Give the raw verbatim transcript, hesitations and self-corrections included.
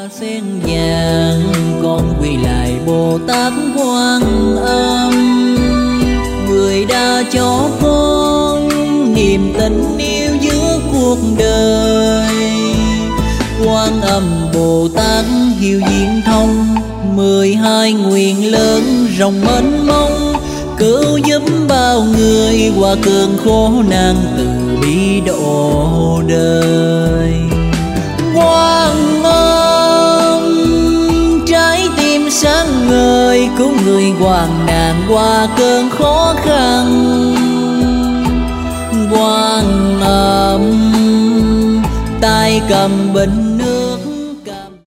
sen vàng con quỳ lại Bồ Tát Quan Âm, người đã cho con niềm tình yêu giữa cuộc đời. Quan Âm Bồ Tát hiếu diễn thông, mười hai nguyện lớn rộng mênh mông, cứu giúp bao người qua cơn khổ nạn, từ bi độ đời. Quan Âm trái tim sáng ngời, cứu người hoạn nạn qua cơn khó khăn. Quan Âm tay cầm bình